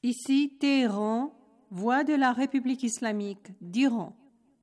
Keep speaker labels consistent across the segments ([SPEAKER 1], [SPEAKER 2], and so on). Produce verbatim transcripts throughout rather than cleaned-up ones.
[SPEAKER 1] Ici Téhéran, voix de la République islamique d'Iran.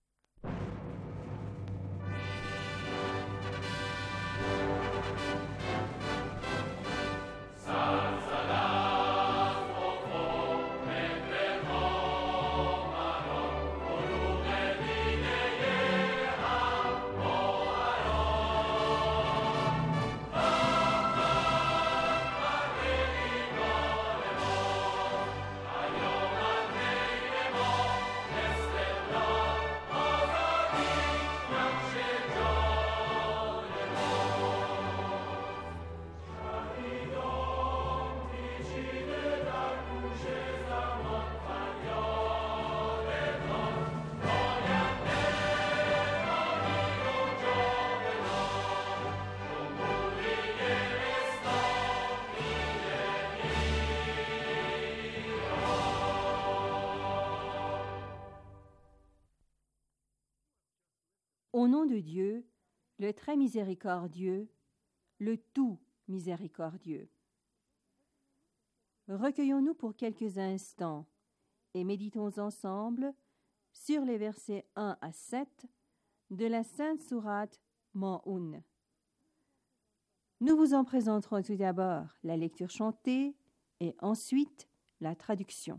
[SPEAKER 1] Au nom de Dieu, le très miséricordieux, le tout miséricordieux. Recueillons-nous pour quelques instants et méditons ensemble sur les versets un à sept de la Sainte Sourate Maûn. Nous vous en présenterons tout d'abord la lecture chantée et ensuite la traduction.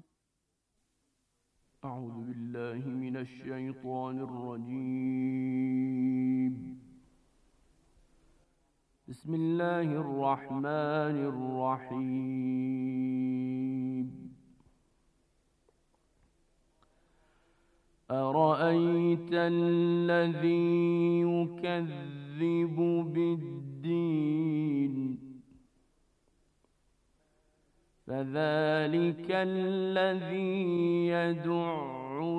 [SPEAKER 2] أعوذ بالله من الشيطان الرجيم بسم الله الرحمن الرحيم أرأيت الذي يكذب بالدين فذلك الذي يدع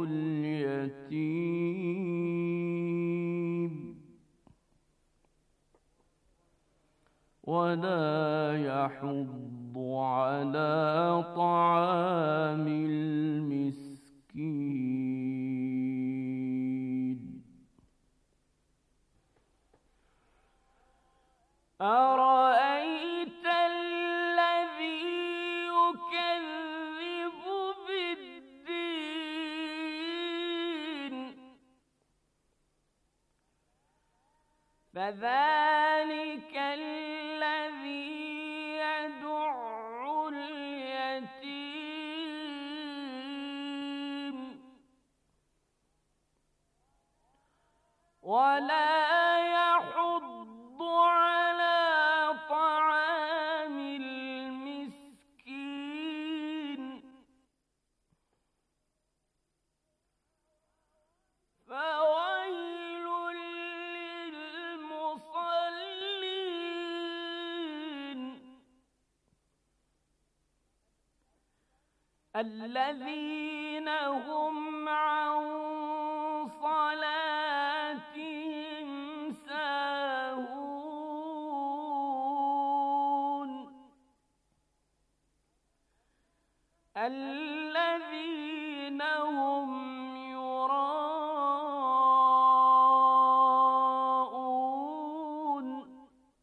[SPEAKER 2] اليتيم ولا يحض على طعام المسكين أرأيت الذي يكذب بالدين فذلك الذي يدع اليتيم ولا يحض على طعام المسكين فويل للمصلين الذين هم عن صلاتهم ساهون الذين هم يراءون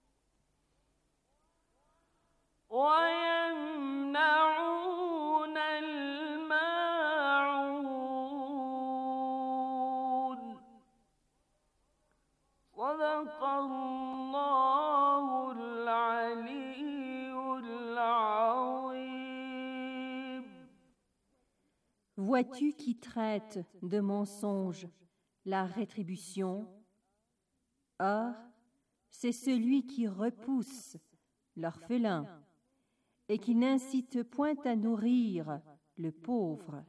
[SPEAKER 2] ويمنعون الماعون صدق الله العلي العظيم.
[SPEAKER 1] Vois-tu qui traite de mensonge la rétribution? Or, c'est celui qui repousse l'orphelin et qui n'incite point à nourrir le pauvre.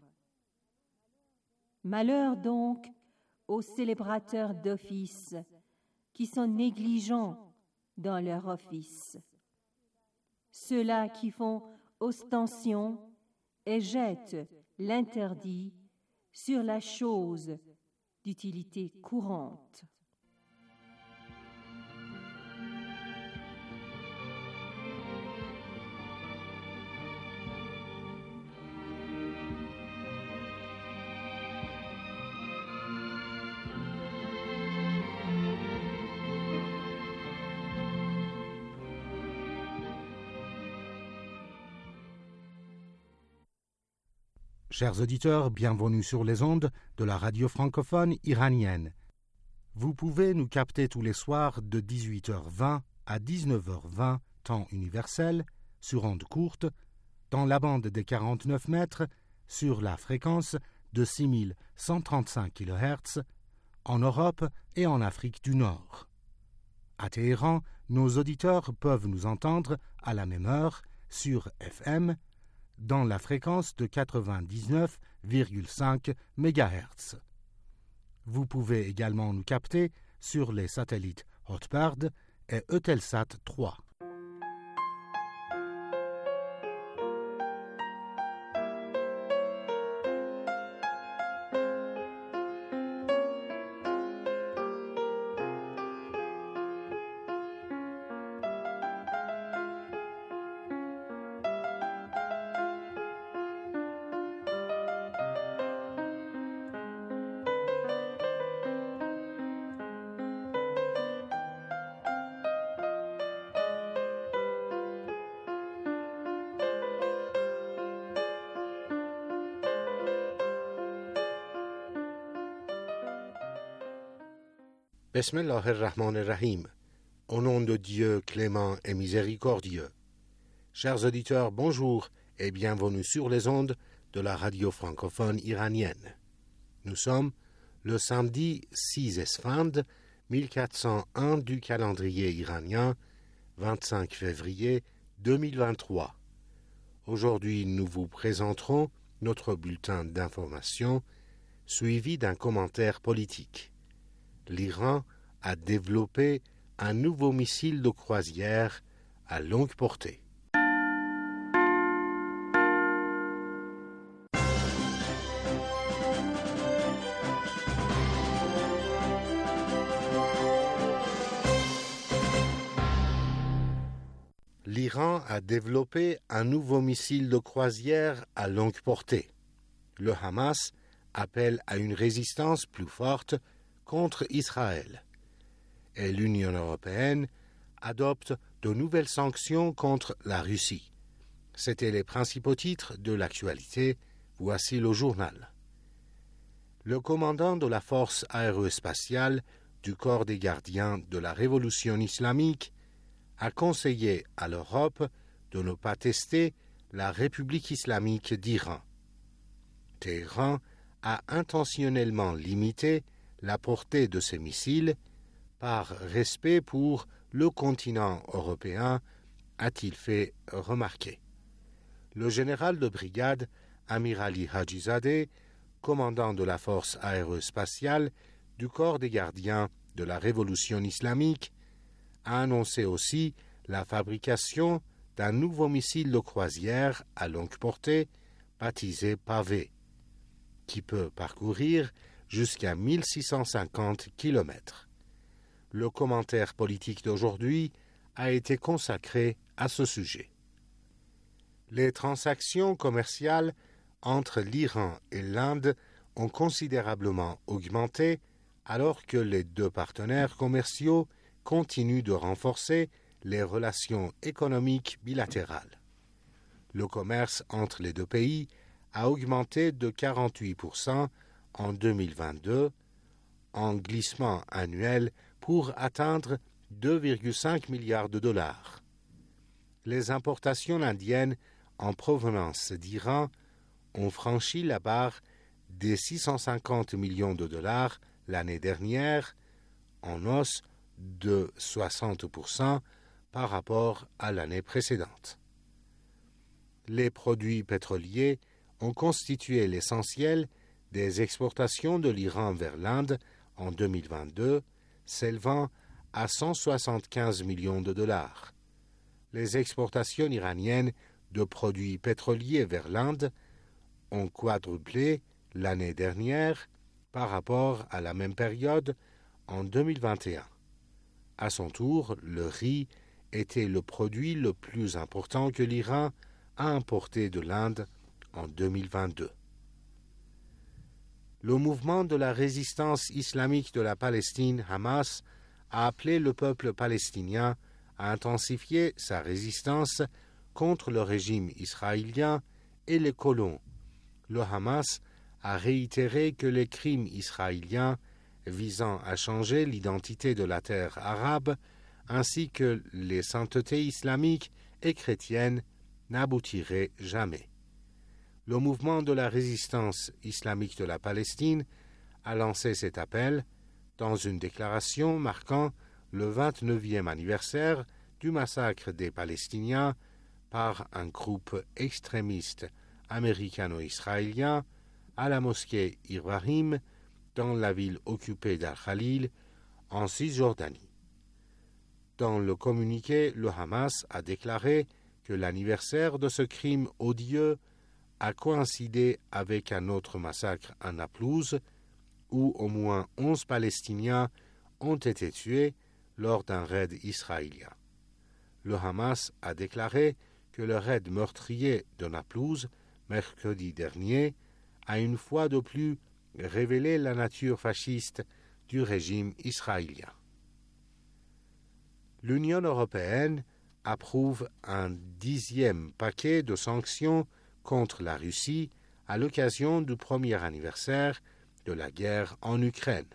[SPEAKER 1] Malheur donc aux célébrateurs d'office qui sont négligents dans leur office, ceux-là qui font ostension et jettent l'interdit sur la chose d'utilité courante.
[SPEAKER 3] Chers auditeurs, bienvenue sur les ondes de la radio francophone iranienne. Vous pouvez nous capter tous les soirs de dix-huit heures vingt à dix-neuf heures vingt, temps universel, sur ondes courtes, dans la bande des quarante-neuf mètres, sur la fréquence de six mille cent trente-cinq kilohertz, en Europe et en Afrique du Nord. À Téhéran, nos auditeurs peuvent nous entendre à la même heure sur F M, dans la fréquence de quatre-vingt-dix-neuf virgule cinq mégahertz. Vous pouvez également nous capter sur les satellites Hotbird et Eutelsat trois. Bismillah ar-Rahman ar-Rahim. Au nom de Dieu clément et miséricordieux. Chers auditeurs, bonjour et bienvenue sur les ondes de la radio francophone iranienne. Nous sommes le samedi six Esfand mille quatre cent un du calendrier iranien, vingt-cinq février deux mille vingt-trois. Aujourd'hui, nous vous présenterons notre bulletin d'information suivi d'un commentaire politique. L'Iran a développé un nouveau missile de croisière à longue portée. L'Iran a développé un nouveau missile de croisière à longue portée. Le Hamas appelle à une résistance plus forte contre Israël. Et l'Union européenne adopte de nouvelles sanctions contre la Russie. C'étaient les principaux titres de l'actualité. Voici le journal. Le commandant de la force aérospatiale du corps des gardiens de la révolution islamique a conseillé à l'Europe de ne pas tester la République islamique d'Iran. Téhéran a intentionnellement limité la portée de ces missiles par respect pour le continent européen, a-t-il fait remarquer. Le général de brigade Amir Ali Hajizadeh, commandant de la force aérospatiale du corps des gardiens de la révolution islamique, a annoncé aussi la fabrication d'un nouveau missile de croisière à longue portée baptisé Pavé, qui peut parcourir jusqu'à mille six cent cinquante kilomètres. Le commentaire politique d'aujourd'hui a été consacré à ce sujet. Les transactions commerciales entre l'Iran et l'Inde ont considérablement augmenté alors que les deux partenaires commerciaux continuent de renforcer les relations économiques bilatérales. Le commerce entre les deux pays a augmenté de quarante-huit pour cent en deux mille vingt-deux, en glissement annuel pour atteindre deux virgule cinq milliards de dollars. Les importations indiennes en provenance d'Iran ont franchi la barre des six cent cinquante millions de dollars l'année dernière, en hausse de soixante pour cent par rapport à l'année précédente. Les produits pétroliers ont constitué l'essentiel des exportations de l'Iran vers l'Inde en deux mille vingt-deux, s'élevant à cent soixante-quinze millions de dollars. Les exportations iraniennes de produits pétroliers vers l'Inde ont quadruplé l'année dernière par rapport à la même période en deux mille vingt et un. À son tour, le riz était le produit le plus important que l'Iran a importé de l'Inde en deux mille vingt-deux. Le mouvement de la résistance islamique de la Palestine, Hamas, a appelé le peuple palestinien à intensifier sa résistance contre le régime israélien et les colons, le Hamas a réitéré que les crimes israéliens visant à changer l'identité de la terre arabe ainsi que les saintetés islamiques et chrétiennes n'aboutiraient jamais. Le mouvement de la résistance islamique de la Palestine a lancé cet appel dans une déclaration marquant le vingt-neuvième anniversaire du massacre des Palestiniens par un groupe extrémiste américano-israélien à la mosquée Ibrahim dans la ville occupée d'Al-Khalil en Cisjordanie. Dans le communiqué, le Hamas a déclaré que l'anniversaire de ce crime odieux a coïncidé avec un autre massacre à Naplouse, où au moins onze Palestiniens ont été tués lors d'un raid israélien. Le Hamas a déclaré que le raid meurtrier de Naplouse, mercredi dernier, a une fois de plus révélé la nature fasciste du régime israélien. L'Union européenne approuve un dixième paquet de sanctions contre la Russie à l'occasion du premier anniversaire de la guerre en Ukraine.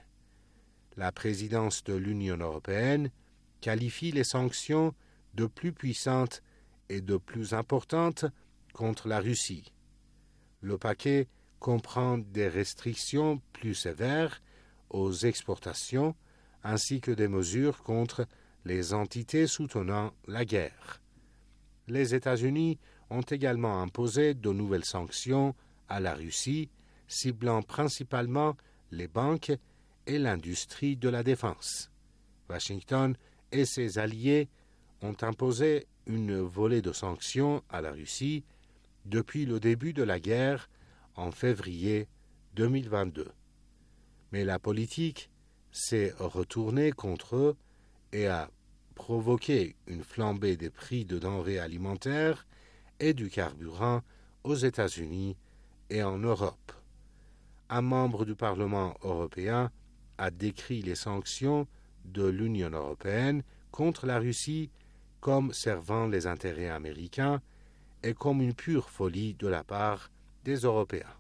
[SPEAKER 3] La présidence de l'Union européenne qualifie les sanctions de plus puissantes et de plus importantes contre la Russie. Le paquet comprend des restrictions plus sévères aux exportations ainsi que des mesures contre les entités soutenant la guerre. Les États-Unis ont également imposé de nouvelles sanctions à la Russie, ciblant principalement les banques et l'industrie de la défense. Washington et ses alliés ont imposé une volée de sanctions à la Russie depuis le début de la guerre en février deux mille vingt-deux. Mais la politique s'est retournée contre eux et a provoqué une flambée des prix de denrées alimentaires et du carburant aux États-Unis et en Europe. Un membre du Parlement européen a décrit les sanctions de l'Union européenne contre la Russie comme servant les intérêts américains et comme une pure folie de la part des Européens.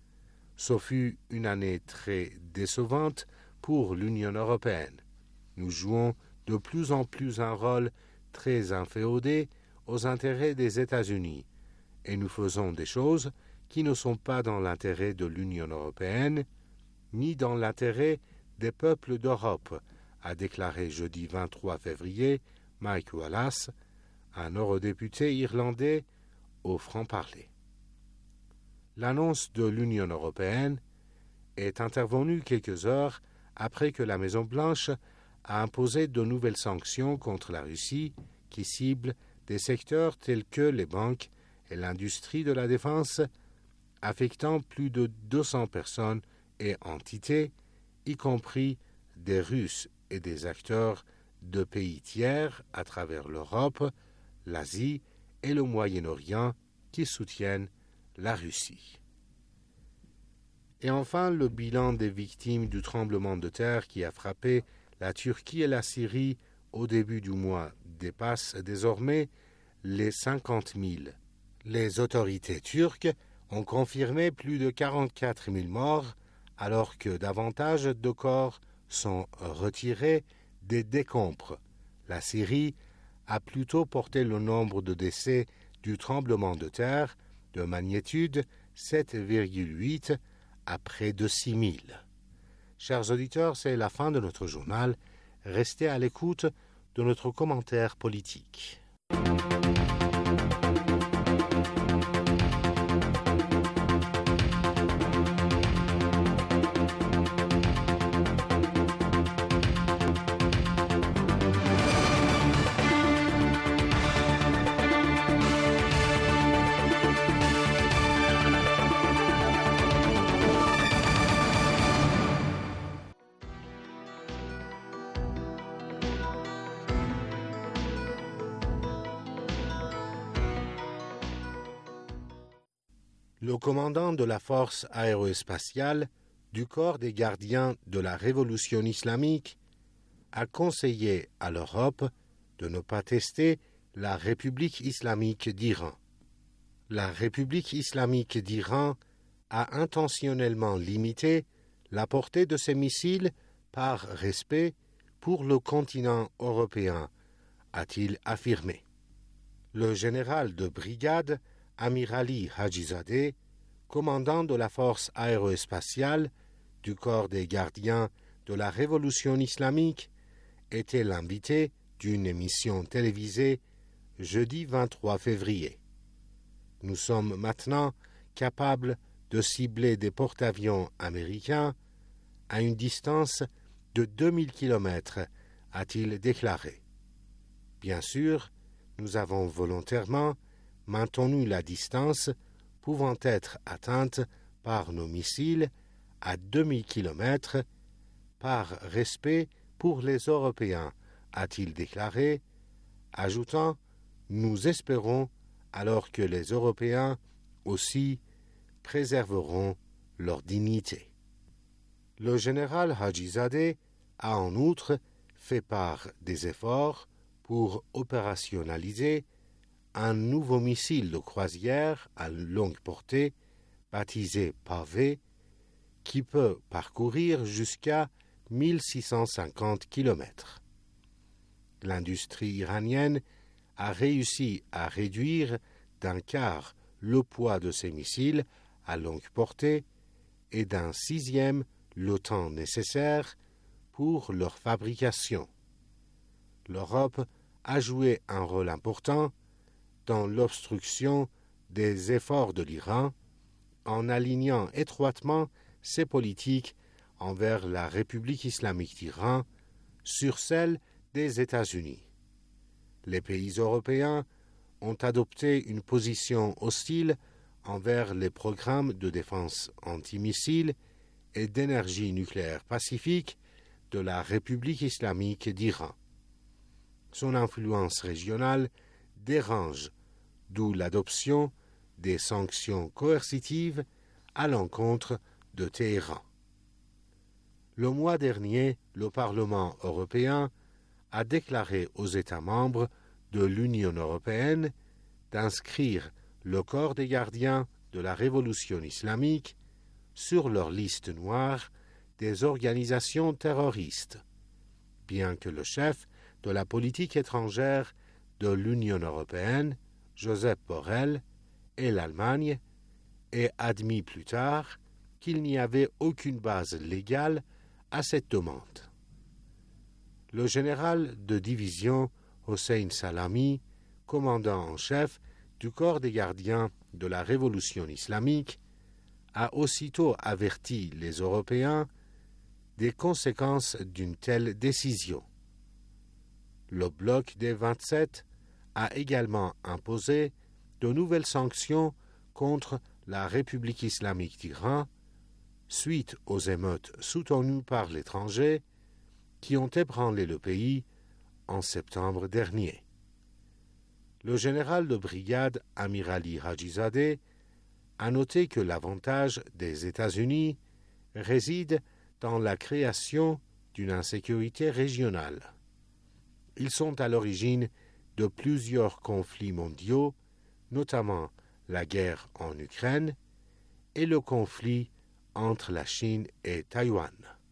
[SPEAKER 3] Ce fut une année très décevante pour l'Union européenne. Nous jouons de plus en plus un rôle très inféodé aux intérêts des États-Unis et nous faisons des choses qui ne sont pas dans l'intérêt de l'Union européenne ni dans l'intérêt des peuples d'Europe, a déclaré jeudi vingt-trois février Mike Wallace, un eurodéputé irlandais au franc-parler. L'annonce de l'Union européenne est intervenue quelques heures après que la Maison-Blanche a imposé de nouvelles sanctions contre la Russie qui ciblent des secteurs tels que les banques et l'industrie de la défense, affectant plus de deux cents personnes et entités, y compris des Russes et des acteurs de pays tiers à travers l'Europe, l'Asie et le Moyen-Orient qui soutiennent la Russie. Et enfin, le bilan des victimes du tremblement de terre qui a frappé la Turquie et la Syrie au début du mois dépasse désormais les cinquante mille. Les autorités turques ont confirmé plus de quarante-quatre mille morts, alors que davantage de corps sont retirés des décombres. La Syrie a plutôt porté le nombre de décès du tremblement de terre de magnitude sept virgule huit à près de six mille. Chers auditeurs, c'est la fin de notre journal. Restez à l'écoute de notre commentaire politique. Le commandant de la force aérospatiale du corps des gardiens de la révolution islamique a conseillé à l'Europe de ne pas tester la République islamique d'Iran. La République islamique d'Iran a intentionnellement limité la portée de ces missiles par respect pour le continent européen, a-t-il affirmé. Le général de brigade Amir Ali Hajizadeh, commandant de la force aérospatiale du corps des gardiens de la révolution islamique, était l'invité d'une émission télévisée jeudi vingt-trois février. Nous sommes maintenant capables de cibler des porte-avions américains à une distance de deux mille kilomètres, a-t-il déclaré. Bien sûr, nous avons volontairement maintenu la distance pouvant être atteinte par nos missiles à deux mille kilomètres par respect pour les Européens, a-t-il déclaré, ajoutant « Nous espérons alors que les Européens aussi préserveront leur dignité ». Le général Hajizadeh a en outre fait part des efforts pour opérationnaliser un nouveau missile de croisière à longue portée, baptisé Pavé, qui peut parcourir jusqu'à mille six cent cinquante kilomètres. L'industrie iranienne a réussi à réduire d'un quart le poids de ces missiles à longue portée et d'un sixième le temps nécessaire pour leur fabrication. L'Europe a joué un rôle important dans l'obstruction des efforts de l'Iran en alignant étroitement ses politiques envers la République islamique d'Iran sur celle des États-Unis. Les pays européens ont adopté une position hostile envers les programmes de défense antimissiles et d'énergie nucléaire pacifique de la République islamique d'Iran. Son influence régionale dérange, d'où l'adoption des sanctions coercitives à l'encontre de Téhéran. Le mois dernier, le Parlement européen a déclaré aux États membres de l'Union européenne d'inscrire le corps des gardiens de la révolution islamique sur leur liste noire des organisations terroristes, bien que le chef de la politique étrangère de l'Union européenne, Josep Borrell, et l'Allemagne aient admis plus tard qu'il n'y avait aucune base légale à cette demande. Le général de division Hossein Salami, commandant en chef du corps des gardiens de la révolution islamique, a aussitôt averti les Européens des conséquences d'une telle décision. Le bloc des vingt-sept a également imposé de nouvelles sanctions contre la République islamique d'Iran suite aux émeutes soutenues par l'étranger qui ont ébranlé le pays en septembre dernier. Le général de brigade Amir Ali Hajizadeh a noté que l'avantage des États-Unis réside dans la création d'une insécurité régionale. Ils sont à l'origine de plusieurs conflits mondiaux, notamment la guerre en Ukraine et le conflit entre la Chine et Taïwan.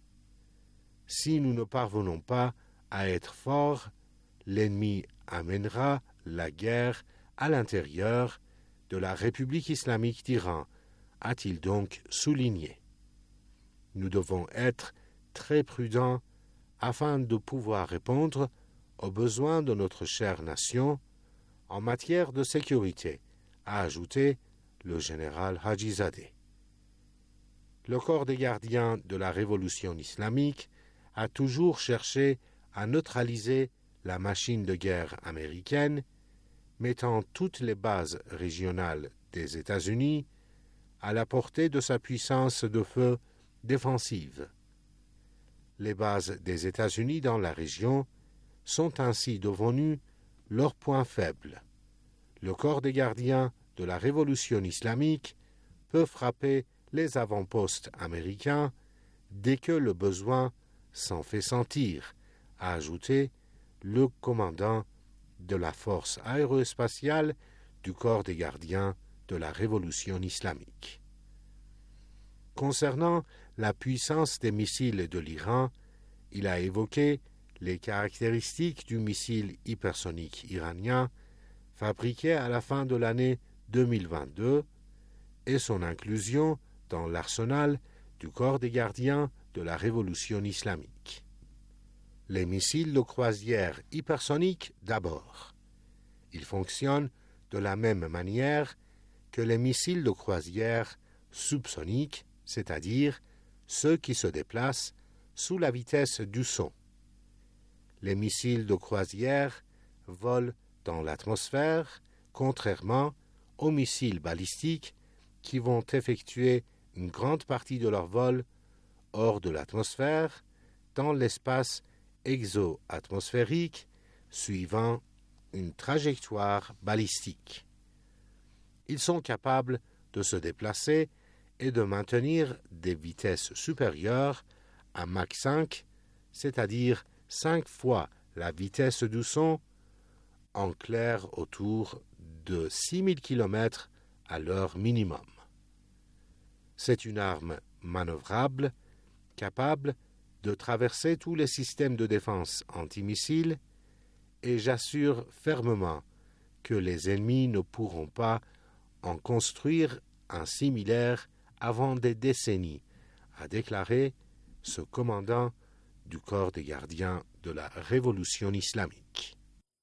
[SPEAKER 3] Si nous ne parvenons pas à être forts, l'ennemi amènera la guerre à l'intérieur de la République islamique d'Iran, a-t-il donc souligné. Nous devons être très prudents afin de pouvoir répondre aux besoins de notre chère nation en matière de sécurité, a ajouté le général Hajizadeh. Le corps des gardiens de la révolution islamique a toujours cherché à neutraliser la machine de guerre américaine, mettant toutes les bases régionales des États-Unis à la portée de sa puissance de feu défensive. Les bases des États-Unis dans la région sont ainsi devenues leur point faible. Le corps des gardiens de la révolution islamique peut frapper les avant-postes américains dès que le besoin s'en fait sentir, a ajouté le commandant de la force aérospatiale du corps des gardiens de la révolution islamique. Concernant la puissance des missiles de l'Iran, il a évoqué les caractéristiques du missile hypersonique iranien fabriqué à la fin de l'année deux mille vingt-deux et son inclusion dans l'arsenal du corps des gardiens de la révolution islamique. Les missiles de croisière hypersoniques d'abord. Ils fonctionnent de la même manière que les missiles de croisière subsoniques, c'est-à-dire ceux qui se déplacent sous la vitesse du son. Les missiles de croisière volent dans l'atmosphère, contrairement aux missiles balistiques qui vont effectuer une grande partie de leur vol hors de l'atmosphère, dans l'espace exo-atmosphérique, suivant une trajectoire balistique. Ils sont capables de se déplacer et de maintenir des vitesses supérieures à Mach cinq, c'est-à-dire cinq fois la vitesse du son, en clair autour de six mille kilomètres à l'heure minimum. C'est une arme manœuvrable, capable de traverser tous les systèmes de défense antimissiles, et j'assure fermement que les ennemis ne pourront pas en construire un similaire avant des décennies, a déclaré ce commandant du corps des gardiens de la révolution islamique.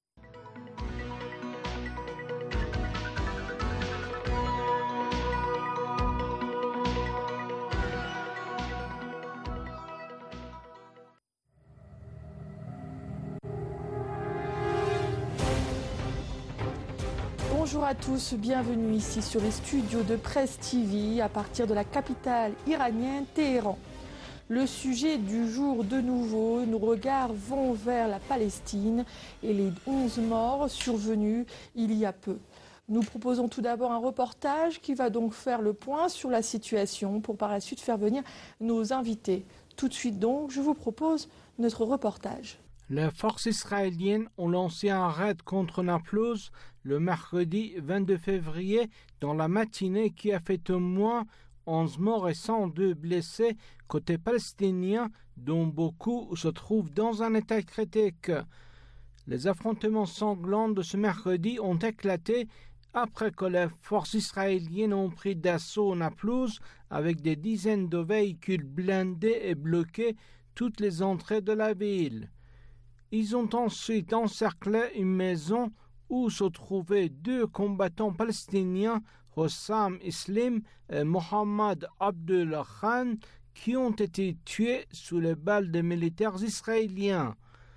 [SPEAKER 4] Bonjour à tous, bienvenue ici sur les studios de Presse T V à partir de la capitale iranienne, Téhéran. Le sujet du jour de nouveau, nos regards vont vers la Palestine et les onze morts survenus il y a peu. Nous proposons tout d'abord un reportage qui va donc faire le point sur la situation pour par la suite faire venir nos invités. Tout de suite donc, je vous propose notre reportage.
[SPEAKER 5] Les forces israéliennes ont lancé un raid contre Naplouse le mercredi vingt-deux février dans la matinée qui a fait au moins onze morts et cent deux blessés côté palestinien, dont beaucoup se trouvent dans un état critique. Les affrontements sanglants de ce mercredi ont éclaté après que les forces israéliennes ont pris d'assaut Naplouse avec des dizaines de véhicules blindés et bloqué toutes les entrées de la ville. Ils ont ensuite encerclé une maison où se trouvaient deux combattants palestiniens, Hossam Islim et Mohammad Abdullah Khan, qui ont été tués sous les balles des militaires israéliens.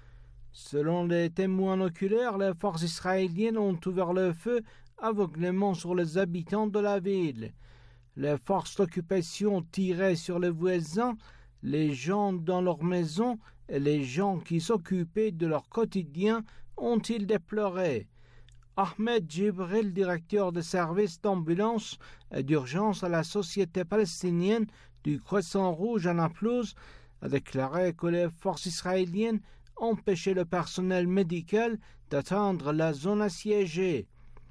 [SPEAKER 5] Selon les témoins oculaires, les forces israéliennes ont ouvert le feu aveuglément sur les habitants de la ville. Les forces d'occupation tiraient sur les voisins, les gens dans leurs maisons et les gens qui s'occupaient de leur quotidien, ont-ils déploré. Ahmed Jibril, directeur des services d'ambulance et d'urgence à la Société palestinienne du Croissant Rouge à Naplouse, a déclaré que les forces israéliennes empêchaient le personnel médical d'atteindre la zone assiégée.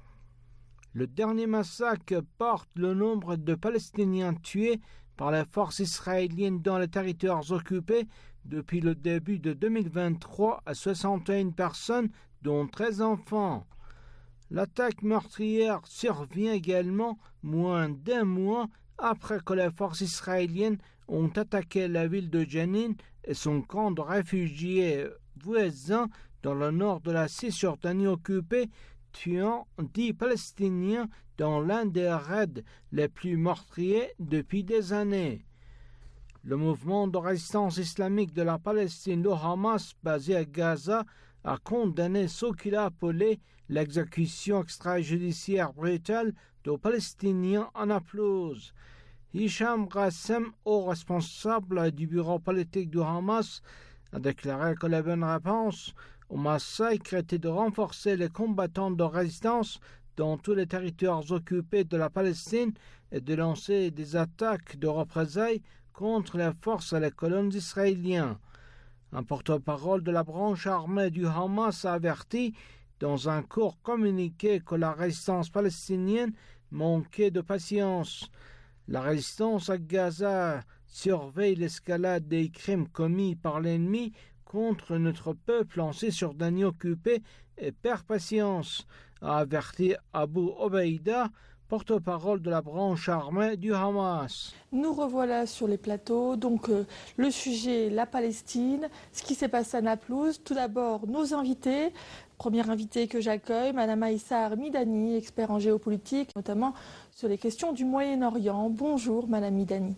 [SPEAKER 5] Le dernier massacre porte le nombre de Palestiniens tués par les forces israéliennes dans les territoires occupés depuis le début de deux mille vingt-trois à soixante et une personnes, dont treize enfants. L'attaque meurtrière survient également moins d'un mois après que les forces israéliennes ont attaqué la ville de Jenin et son camp de réfugiés voisins dans le nord de la Cisjordanie occupée, tuant dix Palestiniens dans l'un des raids les plus meurtriers depuis des années. Le mouvement de résistance islamique de la Palestine, le Hamas, basé à Gaza, a condamné ce qu'il a appelé l'exécution extrajudiciaire brutale de Palestiniens en Naplouse. Hicham Qassem, haut responsable du bureau politique du Hamas, a déclaré que la bonne réponse au massacre était de renforcer les combattants de résistance dans tous les territoires occupés de la Palestine et de lancer des attaques de représailles contre les forces et les colonnes israéliennes. Un porte-parole de la branche armée du Hamas a averti dans un court communiqué que la résistance palestinienne manquait de patience. La résistance à Gaza surveille l'escalade des crimes commis par l'ennemi contre notre peuple lancé sur Dany occupé et perd patience, a averti Abu Obeida, porte-parole de la branche armée du Hamas.
[SPEAKER 4] Nous revoilà sur les plateaux. Donc euh, le sujet, la Palestine, ce qui s'est passé à Naplouse. Tout d'abord, nos invités. Première invitée que j'accueille, Madame Aïssar Midani, expert en géopolitique, notamment sur les questions du Moyen-Orient. Bonjour Madame Midani.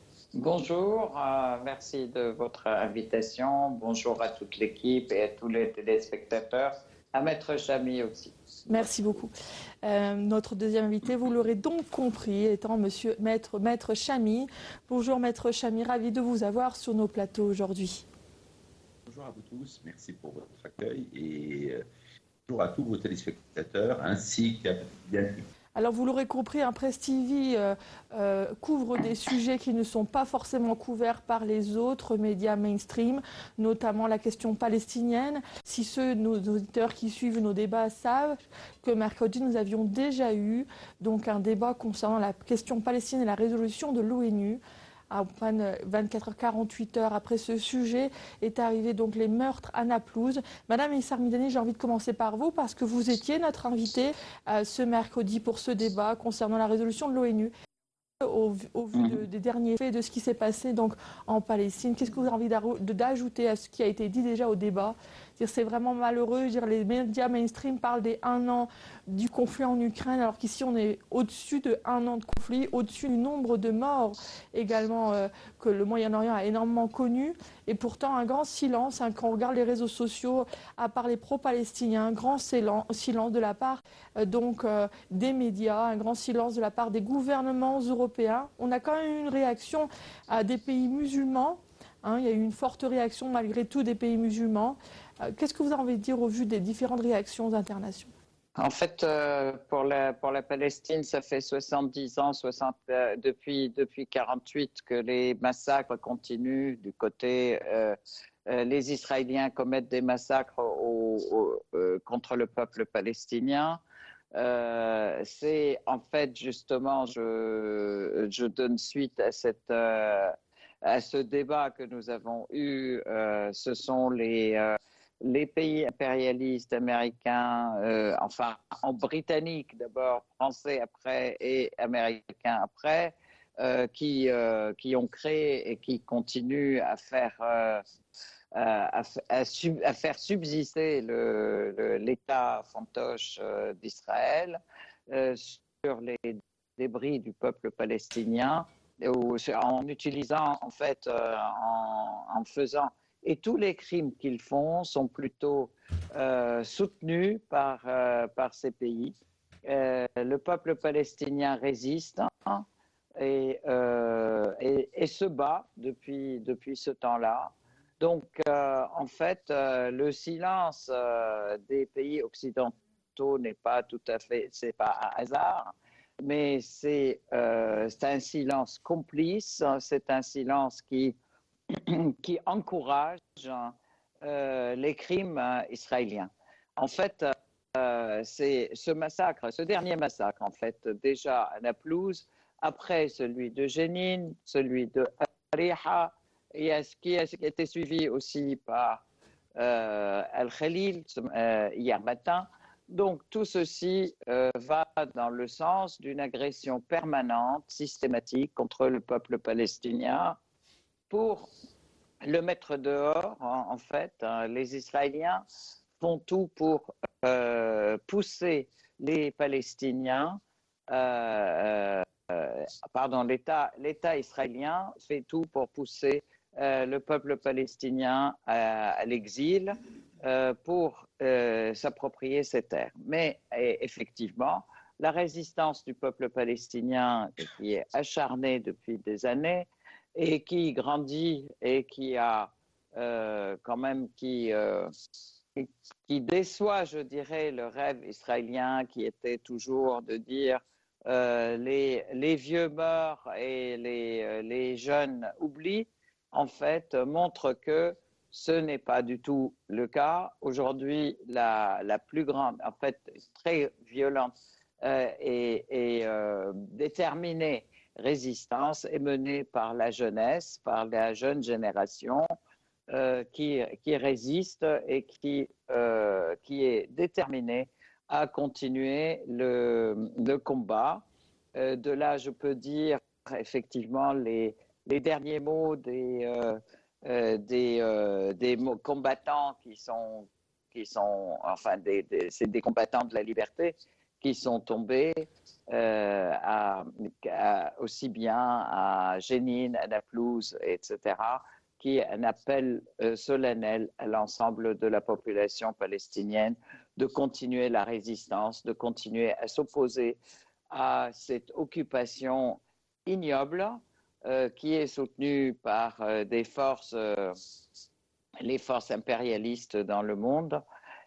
[SPEAKER 6] Bonjour, euh, merci de votre invitation. Bonjour à toute l'équipe et à tous les téléspectateurs, à Maître Chami aussi.
[SPEAKER 4] Merci beaucoup. Euh, notre deuxième invité, vous l'aurez donc compris, étant Monsieur Maître, Maître Chami. Bonjour Maître Chami, ravi de vous avoir sur nos plateaux aujourd'hui.
[SPEAKER 7] Bonjour à vous tous, merci pour votre accueil et euh, bonjour à tous vos téléspectateurs ainsi qu'à bien.
[SPEAKER 4] Alors vous l'aurez compris, un Presse T V euh, euh, couvre des sujets qui ne sont pas forcément couverts par les autres médias mainstream, notamment la question palestinienne. Si ceux de nos auditeurs qui suivent nos débats savent que mercredi nous avions déjà eu donc un débat concernant la question palestinienne et la résolution de l'ONU. À vingt-quatre heures quarante-huit heures après ce sujet est arrivé donc les meurtres à Naplouse. Madame Aïssar Midani, j'ai envie de commencer par vous parce que vous étiez notre invitée euh, ce mercredi pour ce débat concernant la résolution de l'ONU. Au, au vu de, des derniers faits, de ce qui s'est passé donc en Palestine, qu'est-ce que vous avez envie d'ajouter à ce qui a été dit déjà au débat? C'est vraiment malheureux. Dire, les médias mainstream parlent des un an du conflit en Ukraine, alors qu'ici on est au-dessus de un an de conflit, au-dessus du nombre de morts également euh, que le Moyen-Orient a énormément connu. Et pourtant un grand silence, hein, quand on regarde les réseaux sociaux, à part les pro-palestiniens, un grand silence de la part euh, donc euh, des médias, un grand silence de la part des gouvernements européens. On a quand même une réaction à des pays musulmans. Hein, il y a eu une forte réaction malgré tout des pays musulmans. Euh, qu'est-ce que vous avez envie de dire au vu des différentes réactions internationales?
[SPEAKER 6] En fait, euh, pour, la, pour la Palestine, ça fait soixante-dix ans, soixante, euh, depuis, depuis quarante-huit que les massacres continuent du côté... Euh, euh, les Israéliens commettent des massacres au, au, euh, contre le peuple palestinien. Euh, c'est en fait justement, je, je donne suite à cette... Euh, à ce débat que nous avons eu, euh, ce sont les, euh, les pays impérialistes américains, euh, enfin en britannique d'abord, français après et américains après, euh, qui, euh, qui ont créé et qui continuent à faire, euh, à, à, sub, à faire subsister le, le, l'État fantoche euh, d'Israël euh, sur les débris du peuple palestinien, en utilisant, en fait, euh, en, en faisant... Et tous les crimes qu'ils font sont plutôt euh, soutenus par, euh, par ces pays. Euh, le peuple palestinien résiste hein, et, euh, et, et se bat depuis, depuis ce temps-là. Donc, euh, en fait, euh, le silence euh, des pays occidentaux n'est pas tout à fait... c'est pas un hasard. Mais c'est, euh, c'est un silence complice, c'est un silence qui, qui encourage euh, les crimes euh, israéliens. En fait, euh, c'est ce massacre, ce dernier massacre, en fait, déjà à Naplouse, après celui de Jenin, celui de Ariha, et ce qui a été suivi aussi par euh, Al-Khalil euh, hier matin. Donc tout ceci euh, va dans le sens d'une agression permanente, systématique contre le peuple palestinien pour le mettre dehors. En, en fait, hein, les Israéliens font tout pour euh, pousser les Palestiniens, euh, euh, pardon, l'État, l'État israélien fait tout pour pousser euh, le peuple palestinien à, à l'exil. Euh, pour euh, s'approprier ces terres. Mais et, effectivement, la résistance du peuple palestinien qui est acharnée depuis des années et qui grandit et qui a euh, quand même qui, euh, qui, qui déçoit, je dirais, le rêve israélien qui était toujours de dire euh, les, les vieux meurent et les, les jeunes oublient, en fait, montre que ce n'est pas du tout le cas. Aujourd'hui, la, la plus grande, en fait, très violente euh, et, et euh, déterminée résistance est menée par la jeunesse, par la jeune génération euh, qui, qui résiste et qui, euh, qui est déterminée à continuer le, le combat. Euh, de là, je peux dire effectivement les, les derniers mots des, euh, euh, des, euh, des combattants qui sont, qui sont enfin, des, des, c'est des combattants de la liberté qui sont tombés, euh, à, à, aussi bien à Jenin, à Naplouse, et cetera, qui est un appel euh, solennel à l'ensemble de la population palestinienne de continuer la résistance, de continuer à s'opposer à cette occupation ignoble euh, qui est soutenue par euh, des forces, euh, les forces impérialistes dans le monde,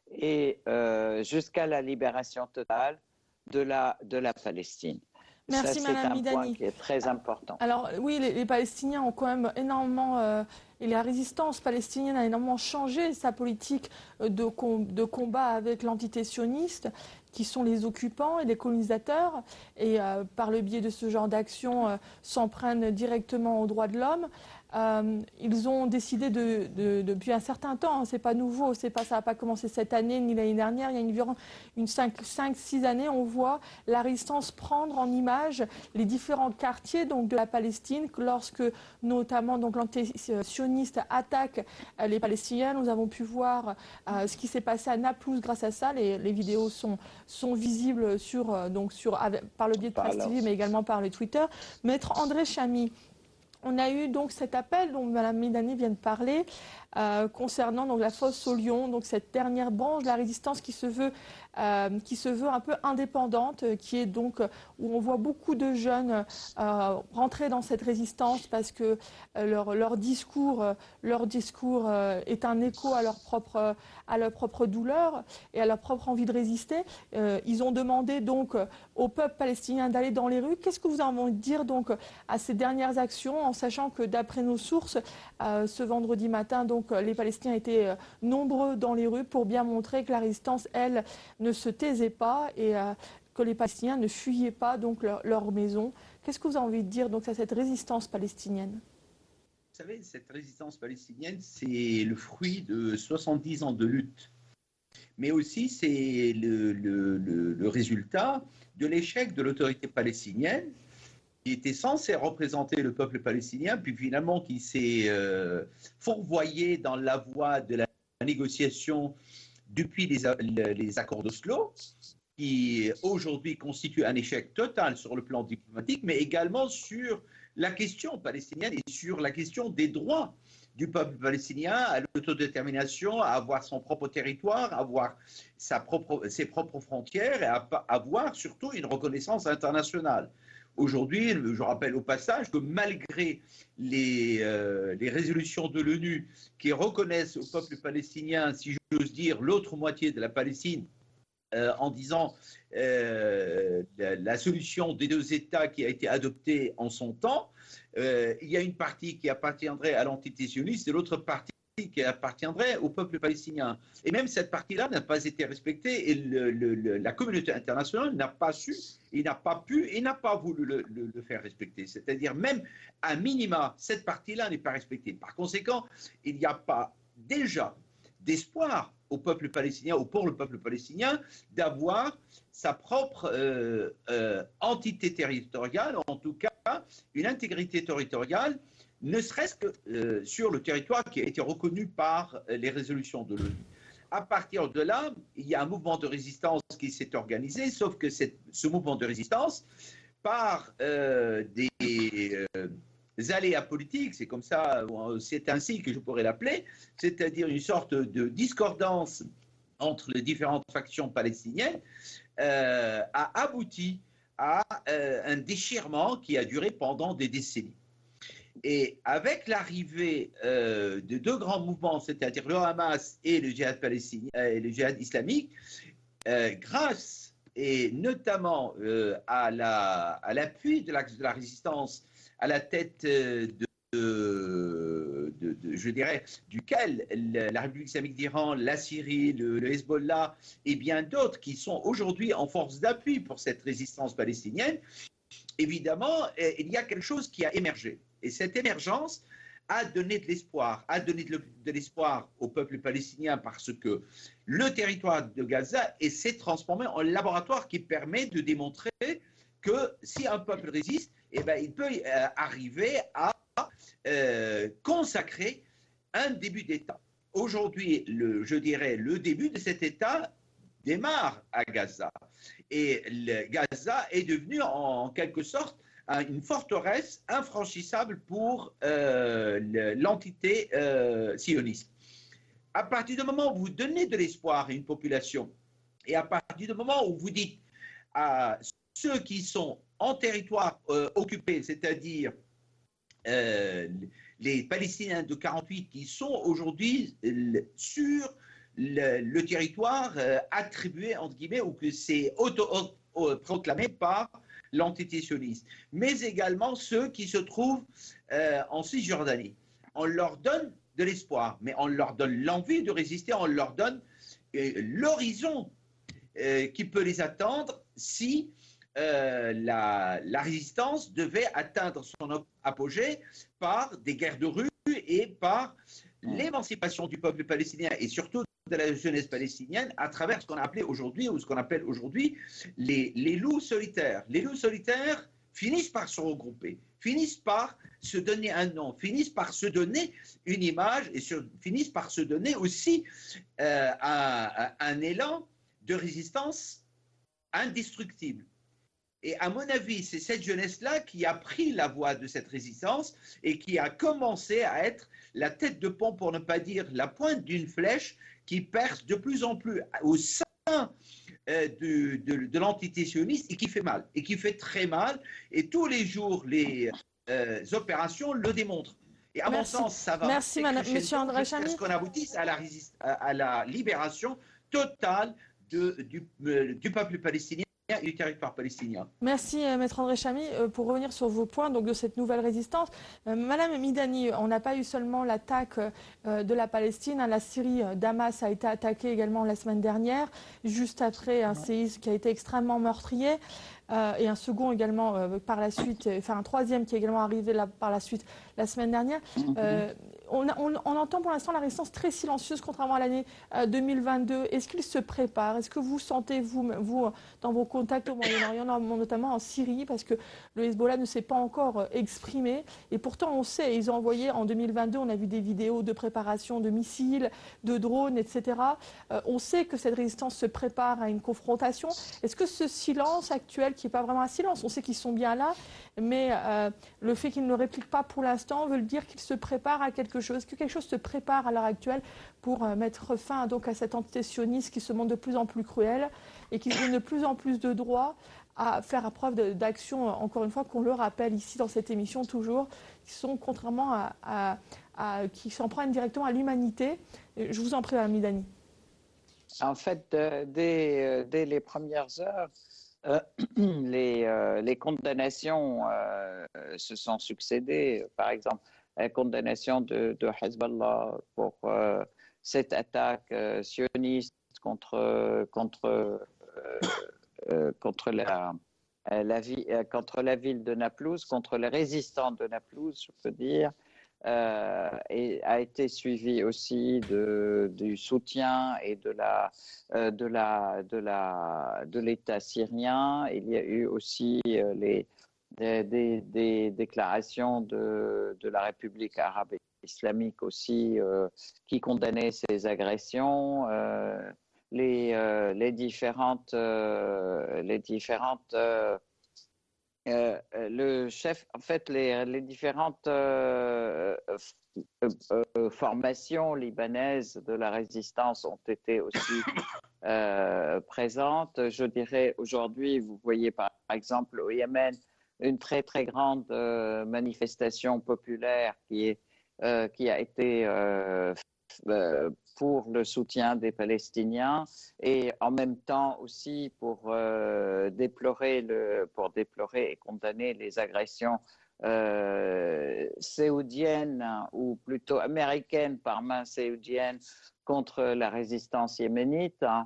[SPEAKER 6] et euh, jusqu'à la libération totale de la, de la Palestine.
[SPEAKER 4] Merci,
[SPEAKER 6] Ça,
[SPEAKER 4] Madame
[SPEAKER 6] c'est un
[SPEAKER 4] Midani.
[SPEAKER 6] point qui est très important.
[SPEAKER 4] Alors oui, les, les Palestiniens ont quand même énormément, euh, et la résistance palestinienne a énormément changé sa politique de, com de combat avec l'entité sioniste, qui sont les occupants et les colonisateurs, et euh, par le biais de ce genre d'action, euh, s'en prennent directement aux droits de l'homme. Euh, ils ont décidé de, de, depuis un certain temps, hein, c'est pas nouveau, c'est pas, ça n'a pas commencé cette année ni l'année dernière, il y a une, une cinq six années, on voit la résistance prendre en image les différents quartiers donc, de la Palestine, lorsque notamment l'anti-sioniste attaque euh, les Palestiniens. Nous avons pu voir euh, ce qui s'est passé à Naplouse grâce à ça, les, les vidéos sont, sont visibles sur, euh, donc sur, avec, par le biais de Presse T V, mais également par le Twitter. Maître André Chamy, on a eu donc cet appel dont Mme Midani vient de parler euh, concernant donc la fosse aux lions, donc cette dernière branche de la résistance qui se veut, euh, qui se veut un peu indépendante, euh, qui est donc où on voit beaucoup de jeunes euh, rentrer dans cette résistance parce que euh, leur, leur discours, euh, leur discours euh, est un écho à leur propre, à leur propre douleur et à leur propre envie de résister. Euh, ils ont demandé donc au peuple palestinien d'aller dans les rues. Qu'est-ce que vous avez envie de dire donc à ces dernières actions, en sachant que d'après nos sources, euh, ce vendredi matin, donc les Palestiniens étaient euh, nombreux dans les rues pour bien montrer que la résistance, elle, ne se taisait pas et euh, que les Palestiniens ne fuyaient pas donc leur, leur maison. Qu'est-ce que vous avez envie de dire donc à cette résistance palestinienne ?
[SPEAKER 7] Vous savez, cette résistance palestinienne, c'est le fruit de soixante-dix ans de lutte. Mais aussi, c'est le, le, le, le résultat de l'échec de l'autorité palestinienne qui était censée représenter le peuple palestinien, puis finalement qui s'est euh, fourvoyé dans la voie de la négociation depuis les, les accords d'Oslo, qui aujourd'hui constitue un échec total sur le plan diplomatique, mais également sur la question palestinienne et sur la question des droits du peuple palestinien à l'autodétermination, à avoir son propre territoire, à avoir sa propre, ses propres frontières et à avoir surtout une reconnaissance internationale. Aujourd'hui, je rappelle au passage que malgré les, euh, les résolutions de l'ONU qui reconnaissent au peuple palestinien, si j'ose dire, l'autre moitié de la Palestine, euh, en disant euh, la, la solution des deux États qui a été adoptée en son temps, euh, il y a une partie qui appartiendrait à l'entité sioniste et l'autre partie qui appartiendrait au peuple palestinien. Et même cette partie-là n'a pas été respectée et le, le, le, la communauté internationale n'a pas su, il n'a pas pu et n'a pas voulu le, le, le faire respecter. C'est-à-dire même à minima, cette partie-là n'est pas respectée. Par conséquent, il n'y a pas déjà d'espoir au peuple palestinien ou pour le peuple palestinien d'avoir sa propre euh, euh, entité territoriale, en tout cas une intégrité territoriale, ne serait-ce que euh, sur le territoire qui a été reconnu par euh, les résolutions de l'ONU. À partir de là, il y a un mouvement de résistance qui s'est organisé, sauf que cette, ce mouvement de résistance, par euh, des euh, aléas politiques, c'est comme ça, c'est ainsi que je pourrais l'appeler, c'est-à-dire une sorte de discordance entre les différentes factions palestiniennes, euh, a abouti à euh, un déchirement qui a duré pendant des décennies. Et avec l'arrivée euh, de deux grands mouvements, c'est-à-dire le Hamas et le djihad palestinien, et le djihad islamique, euh, grâce et notamment euh, à, la, à l'appui de la, de la résistance à la tête de, de, de, de je dirais, duquel la République islamique d'Iran, la Syrie, le, le Hezbollah et bien d'autres qui sont aujourd'hui en force d'appui pour cette résistance palestinienne, évidemment, il y a quelque chose qui a émergé. Et cette émergence a donné de l'espoir, a donné de l'espoir au peuple palestinien parce que le territoire de Gaza s'est transformé en laboratoire qui permet de démontrer que si un peuple résiste, eh ben, il peut euh, arriver à euh, consacrer un début d'État. Aujourd'hui, le, je dirais, le début de cet État démarre à Gaza. Et le, Gaza est devenu en, en quelque sorte une forteresse infranchissable pour euh, l'entité euh, sioniste. À partir du moment où vous donnez de l'espoir à une population, et à partir du moment où vous dites à ceux qui sont en territoire euh, occupé, c'est-à-dire euh, les Palestiniens de quarante-huit qui sont aujourd'hui sur le, le territoire euh, attribué, entre guillemets, ou que c'est auto-proclamé par l'entité sioniste, mais également ceux qui se trouvent euh, en Cisjordanie. On leur donne de l'espoir, mais on leur donne l'envie de résister, on leur donne euh, l'horizon euh, qui peut les attendre si euh, la, la résistance devait atteindre son apogée par des guerres de rue et par l'émancipation du peuple palestinien et surtout de la jeunesse palestinienne à travers ce qu'on a appelé aujourd'hui ou ce qu'on appelle aujourd'hui les, les loups solitaires. Les loups solitaires finissent par se regrouper, finissent par se donner un nom, finissent par se donner une image et sur, finissent par se donner aussi euh, un, un élan de résistance indestructible. Et à mon avis, c'est cette jeunesse-là qui a pris la voie de cette résistance et qui a commencé à être la tête de pont, pour ne pas dire la pointe d'une flèche, qui perce de plus en plus au sein euh, de, de, de l'entité sioniste et qui fait mal, et qui fait très mal. Et tous les jours, les euh, opérations le démontrent. Et à
[SPEAKER 4] Merci.
[SPEAKER 7] mon sens, ça va
[SPEAKER 4] Merci, madame, monsieur André Chamy.
[SPEAKER 7] jusqu'à ce qu'on aboutisse à la, à, à la libération totale de, du, euh, du peuple palestinien et du territoire palestinien.
[SPEAKER 4] Merci, euh, maître André Chamy. Euh, pour revenir sur vos points donc, de cette nouvelle résistance, euh, madame Midani, on n'a pas eu seulement l'attaque euh, de la Palestine, hein, la Syrie, euh, Damas a été attaquée également la semaine dernière, juste après un séisme qui a été extrêmement meurtrier. Euh, et un second également euh, par la suite, euh, enfin un troisième qui est également arrivé là, par la suite la semaine dernière. Euh, on, on, on entend pour l'instant la résistance très silencieuse, contrairement à l'année euh, deux mille vingt-deux. Est-ce qu'il se prépare? Est-ce que vous sentez, vous, vous dans vos contacts au Moyen-Orient, notamment en Syrie, parce que le Hezbollah ne s'est pas encore euh, exprimé, et pourtant on sait, ils ont envoyé en deux mille vingt-deux, on a vu des vidéos de préparation de missiles, de drones, et cetera. Euh, on sait que cette résistance se prépare à une confrontation. Est-ce que ce silence actuel, qui n'est pas vraiment un silence, on sait qu'ils sont bien là, mais euh, le fait qu'ils ne répliquent pas pour l'instant veut dire qu'ils se préparent à quelque chose. Est-ce que quelque chose se prépare à l'heure actuelle pour euh, mettre fin donc, à cette entité sioniste qui se montre de plus en plus cruelle et qui se donne de plus en plus de droits à faire à preuve d'action, encore une fois, qu'on le rappelle ici dans cette émission toujours, qui sont contrairement à, à, à qui s'en prennent directement à l'humanité. Je vous en prie, Mme Midani.
[SPEAKER 6] En fait, euh, dès, euh, dès les premières heures, Euh, les, euh, les condamnations euh, se sont succédées. Par exemple, la condamnation de, de Hezbollah pour euh, cette attaque euh, sioniste contre, contre, euh, euh, contre, la, la vie, contre la ville de Naplouse, contre les résistants de Naplouse, je peux dire. Euh, et a été suivi aussi de, du soutien et de la euh, de la de la de l'État syrien. Il y a eu aussi euh, les des, des, des déclarations de de la République arabe islamique aussi euh, qui condamnaient ces agressions. Euh, les euh, les différentes euh, les différentes euh, Euh, le chef, en fait, les, les différentes euh, euh, euh, formations libanaises de la résistance ont été aussi euh, présentes. Je dirais aujourd'hui, vous voyez par exemple au Yémen une très très grande euh, manifestation populaire qui est euh, qui a été euh, euh, pour le soutien des Palestiniens et en même temps aussi pour euh, déplorer le, pour déplorer et condamner les agressions euh, saoudiennes ou plutôt américaines par main saoudienne contre la résistance yéménite.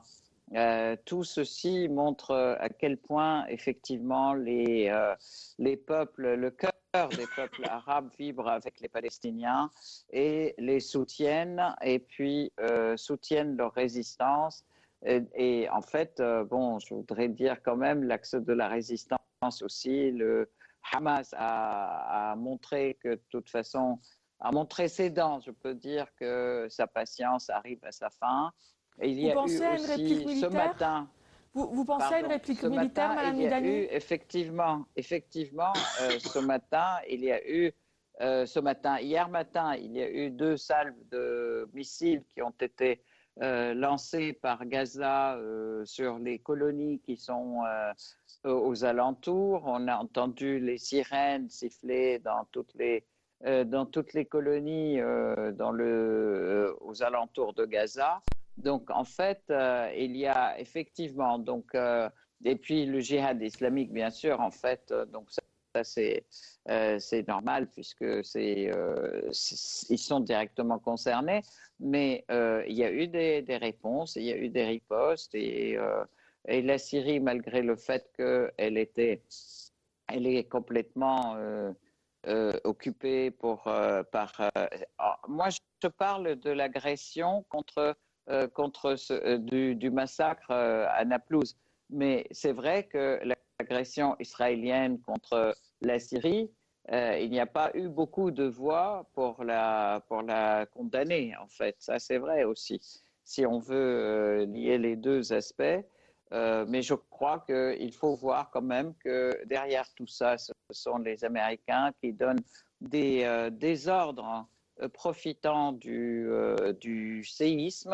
[SPEAKER 6] Euh, tout ceci montre à quel point, effectivement, les, euh, les peuples, le cœur des peuples arabes vibre avec les Palestiniens et les soutiennent, et puis euh, soutiennent leur résistance. Et, et en fait, euh, bon, je voudrais dire quand même l'axe de la résistance aussi. Le Hamas a, a montré que, de toute façon, a montré ses dents. Je peux dire que sa patience arrive à sa fin. Et il y
[SPEAKER 4] Vous
[SPEAKER 6] a
[SPEAKER 4] pensez
[SPEAKER 6] eu
[SPEAKER 4] à une
[SPEAKER 6] aussi
[SPEAKER 4] réplique
[SPEAKER 6] ce
[SPEAKER 4] militaire
[SPEAKER 6] matin.
[SPEAKER 4] Vous, vous pensez
[SPEAKER 6] Pardon,
[SPEAKER 4] à une réplique
[SPEAKER 6] ce
[SPEAKER 4] militaire,
[SPEAKER 6] matin,
[SPEAKER 4] Madame
[SPEAKER 6] il y a
[SPEAKER 4] Midani?
[SPEAKER 6] eu effectivement, effectivement, euh, ce matin, il y a eu euh, ce matin, hier matin, il y a eu deux salves de missiles qui ont été euh, lancées par Gaza euh, sur les colonies qui sont euh, aux alentours. On a entendu les sirènes siffler dans toutes les euh, dans toutes les colonies euh, dans le euh, aux alentours de Gaza. Donc, en fait, euh, il y a effectivement, donc, euh, et puis le djihad islamique, bien sûr, en fait, euh, donc ça, ça c'est, euh, c'est normal puisque c'est, euh, c'est, ils sont directement concernés, mais euh, il y a eu des, des réponses, il y a eu des ripostes, et, euh, et la Syrie, malgré le fait qu'elle était, elle est complètement euh, euh, occupée pour, euh, par. Euh, moi, je te parle de l'agression contre. Euh, contre ce, euh, du, du massacre euh, à Naplouse. Mais c'est vrai que l'agression israélienne contre la Syrie, euh, il n'y a pas eu beaucoup de voix pour la, pour la condamner, en fait. Ça, c'est vrai aussi, si on veut euh, lier les deux aspects. Euh, mais je crois qu'il faut voir quand même que derrière tout ça, ce sont les Américains qui donnent des, euh, des ordres profitant du, euh, du séisme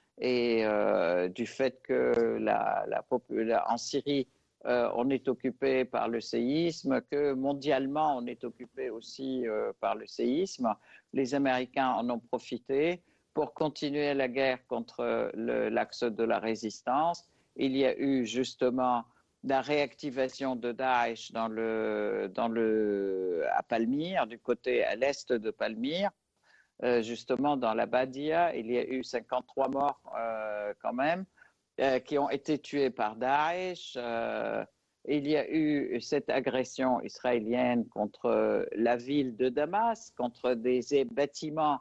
[SPEAKER 6] et euh, du fait que la, la popula- en Syrie, euh, on est occupé par le séisme, que mondialement, on est occupé aussi euh, par le séisme. Les Américains en ont profité pour continuer la guerre contre le, l'axe de la résistance. Il y a eu justement la réactivation de Daesh dans le, dans le, à Palmyre, du côté à l'est de Palmyre. Euh, justement dans la Badia, il y a eu cinquante-trois morts euh, quand même, euh, qui ont été tués par Daesh. Euh, il y a eu cette agression israélienne contre la ville de Damas, contre des bâtiments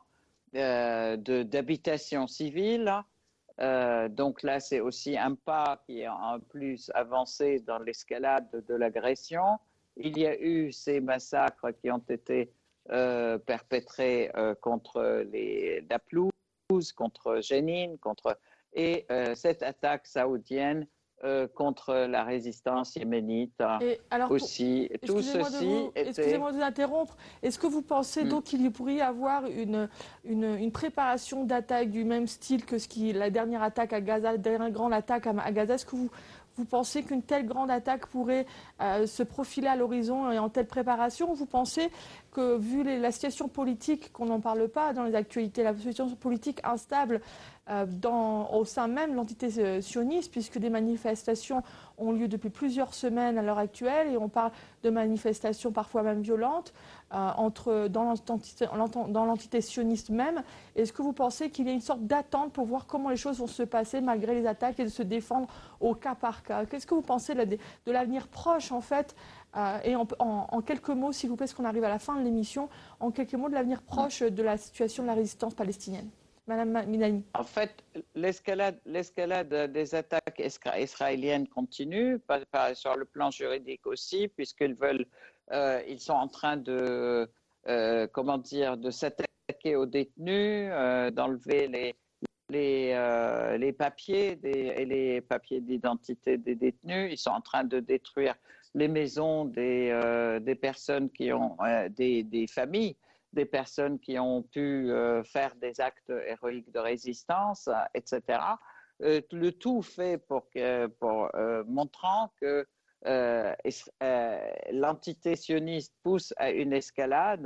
[SPEAKER 6] euh, de, d'habitation civile. Euh, donc là, c'est aussi un pas qui est en plus avancé dans l'escalade de, de l'agression. Il y a eu ces massacres qui ont été Euh, perpétrés euh, contre les Naplouse, contre Jenin, contre et euh, cette attaque saoudienne euh, contre la résistance yéménite
[SPEAKER 4] Et alors,
[SPEAKER 6] aussi.
[SPEAKER 4] Pour...
[SPEAKER 6] Tout
[SPEAKER 4] excusez-moi
[SPEAKER 6] ceci
[SPEAKER 4] de vous,
[SPEAKER 6] était.
[SPEAKER 4] Excusez-moi de vous interrompre. Est-ce que vous pensez
[SPEAKER 6] Hmm.
[SPEAKER 4] donc qu'il y pourrait y avoir une, une, une préparation d'attaque du même style que ce qui, la dernière attaque à Gaza, la dernière grande attaque à, à Gaza? Est-ce que vous, vous pensez qu'une telle grande attaque pourrait euh, se profiler à l'horizon et en telle préparation? Vous pensez que, vu les, la situation politique, qu'on n'en parle pas dans les actualités, la situation politique instable euh, dans, au sein même de l'entité euh, sioniste, puisque des manifestations ont lieu depuis plusieurs semaines à l'heure actuelle, et on parle de manifestations parfois même violentes euh, entre, dans, l'entité, dans l'entité sioniste même. Est-ce que vous pensez qu'il y a une sorte d'attente pour voir comment les choses vont se passer malgré les attaques et de se défendre au cas par cas? Qu'est-ce que vous pensez de, de l'avenir proche, en fait, euh, et en, en, en quelques mots, s'il vous plaît, parce qu'on arrive à la fin de l'émission, en quelques mots de l'avenir proche de la situation de la résistance palestinienne? Madame Midani.
[SPEAKER 6] En fait, l'escalade, l'escalade des attaques israéliennes continue, pas, pas sur le plan juridique aussi, puisqu'ils veulent, euh, ils sont en train de, euh, comment dire, de s'attaquer aux détenus, euh, d'enlever les les, euh, les papiers des, et les papiers d'identité des détenus. Ils sont en train de détruire les maisons des, euh, des personnes qui ont, euh, des, des familles, des personnes qui ont pu euh, faire des actes héroïques de résistance, et cetera. Euh, le tout fait pour, que, pour euh, montrant que euh, euh, l'entité sioniste pousse à une escalade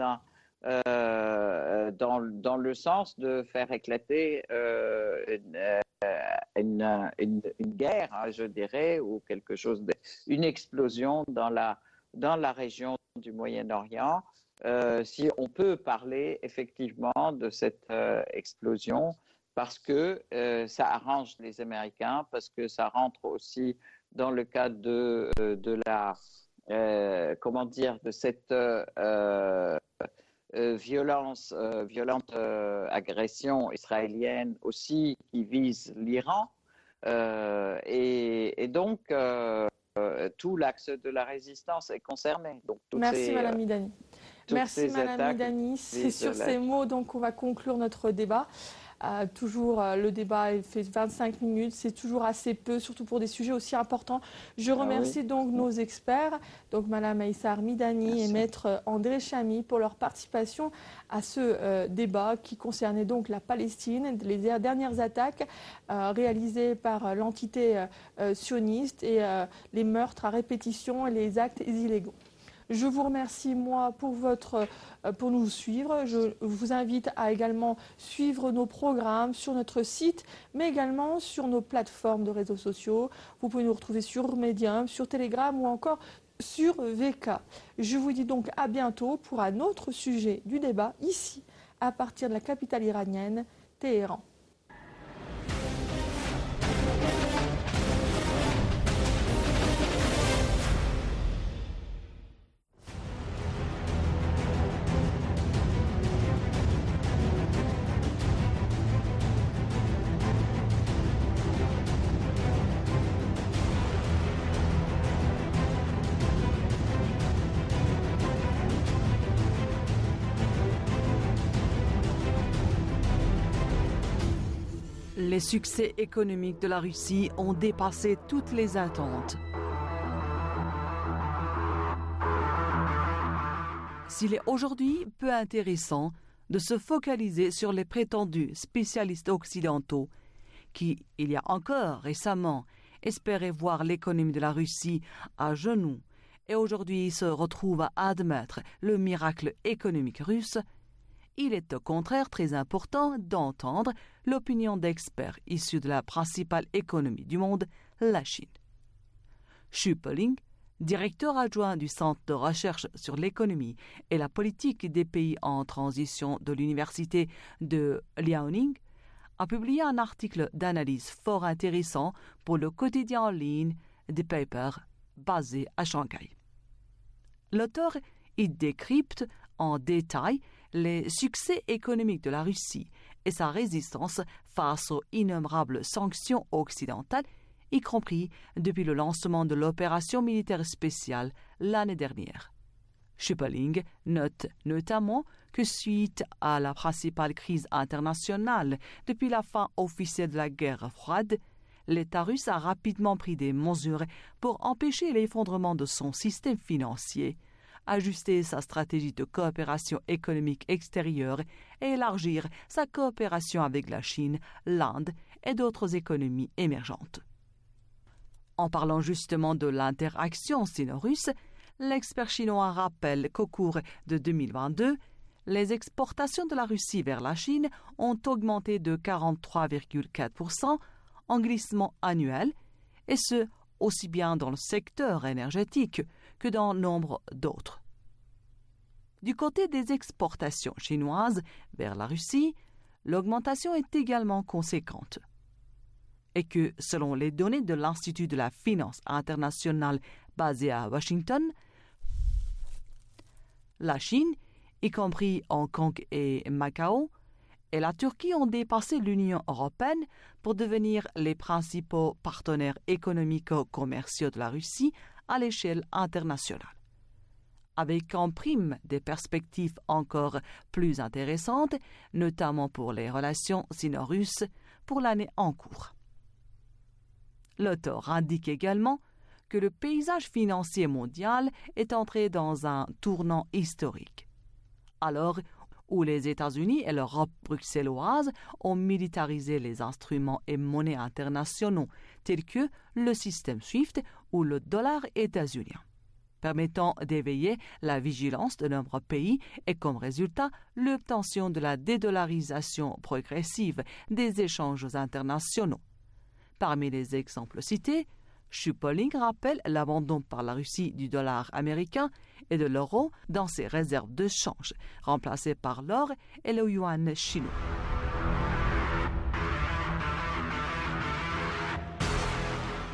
[SPEAKER 6] euh, dans, dans le sens de faire éclater euh, une, une, une, une guerre, hein, je dirais, ou quelque chose, de, une explosion dans la, dans la région du Moyen-Orient. Euh, si on peut parler effectivement de cette euh, explosion parce que euh, ça arrange les Américains, parce que ça rentre aussi dans le cadre de, de la, euh, comment dire, de cette euh, euh, violence, euh, violente euh, agression israélienne aussi qui vise l'Iran. Euh, et, et donc, euh, euh, tout l'axe de la résistance est concerné. Donc,
[SPEAKER 4] Merci,
[SPEAKER 6] ces,
[SPEAKER 4] Madame Midani. Merci, Madame Midani. C'est sur la... ces mots donc, qu'on va conclure notre débat. Euh, toujours, euh, le débat il fait vingt-cinq minutes, c'est toujours assez peu, surtout pour des sujets aussi importants. Je remercie ah oui. donc nos experts, donc Madame Aïssar Midani Merci. et Maître André Chamy pour leur participation à ce euh, débat qui concernait donc la Palestine, les dernières attaques euh, réalisées par l'entité euh, sioniste et euh, les meurtres à répétition et les actes illégaux. Je vous remercie, moi, pour, votre, pour nous suivre. Je vous invite à également suivre nos programmes sur notre site, mais également sur nos plateformes de réseaux sociaux. Vous pouvez nous retrouver sur Medium, sur Telegram ou encore sur V K. Je vous dis donc à bientôt pour un autre sujet du débat, ici, à partir de la capitale iranienne, Téhéran.
[SPEAKER 8] Les succès économiques de la Russie ont dépassé toutes les attentes. S'il est aujourd'hui peu intéressant de se focaliser sur les prétendus spécialistes occidentaux qui, il y a encore récemment, espéraient voir l'économie de la Russie à genoux et aujourd'hui se retrouvent à admettre le miracle économique russe, il est au contraire très important d'entendre l'opinion d'experts issus de la principale économie du monde, la Chine. Xu Peling, directeur adjoint du Centre de recherche sur l'économie et la politique des pays en transition de l'université de Liaoning, a publié un article d'analyse fort intéressant pour le quotidien en ligne The Paper basé à Shanghai. L'auteur y décrypte en détail les succès économiques de la Russie et sa résistance face aux innombrables sanctions occidentales, y compris depuis le lancement de l'opération militaire spéciale l'année dernière. Xu Peling note notamment que suite à la principale crise internationale depuis la fin officielle de la guerre froide, l'État russe a rapidement pris des mesures pour empêcher l'effondrement de son système financier, ajuster sa stratégie de coopération économique extérieure et élargir sa coopération avec la Chine, l'Inde et d'autres économies émergentes. En parlant justement de l'interaction sino-russe, l'expert chinois rappelle qu'au cours de deux mille vingt-deux, les exportations de la Russie vers la Chine ont augmenté de quarante-trois virgule quatre pour cent en glissement annuel, et ce, aussi bien dans le secteur énergétique que dans nombre d'autres. Du côté des exportations chinoises vers la Russie, l'augmentation est également conséquente. Et que, selon les données de l'Institut de la finance internationale basé à Washington, la Chine, y compris Hong Kong et Macao, et la Turquie ont dépassé l'Union européenne pour devenir les principaux partenaires économico-commerciaux de la Russie à l'échelle internationale. Avec en prime des perspectives encore plus intéressantes, notamment pour les relations sino-russes pour l'année en cours. L'auteur indique également que le paysage financier mondial est entré dans un tournant historique. Alors où les États-Unis et l'Europe bruxelloise ont militarisé les instruments et monnaies internationaux tels que le système SWIFT ou le dollar états-unien, permettant d'éveiller la vigilance de nombreux pays et comme résultat l'obtention de la dédollarisation progressive des échanges internationaux. Parmi les exemples cités, Xu Peling rappelle l'abandon par la Russie du dollar américain et de l'euro dans ses réserves de change, remplacées par l'or et le yuan chinois.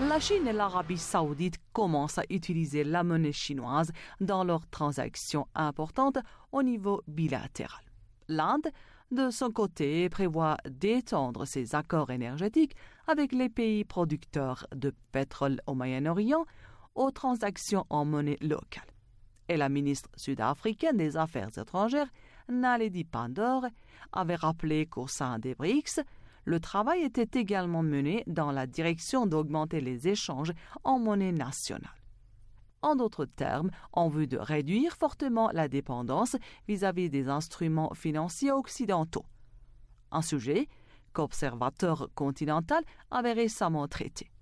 [SPEAKER 8] la Chine et l'Arabie saoudite commencent à utiliser la monnaie chinoise dans leurs transactions importantes au niveau bilatéral. L'Inde, de son côté, prévoit d'étendre ses accords énergétiques avec les pays producteurs de pétrole au Moyen-Orient aux transactions en monnaie locale. Et la ministre sud-africaine des Affaires étrangères, Naledi Pandor, avait rappelé qu'au sein des B R I C S, le travail était également mené dans la direction d'augmenter les échanges en monnaie nationale. En d'autres termes, en vue de réduire fortement la dépendance vis-à-vis des instruments financiers occidentaux. Un sujet qu'Observateur Continental avait récemment traité.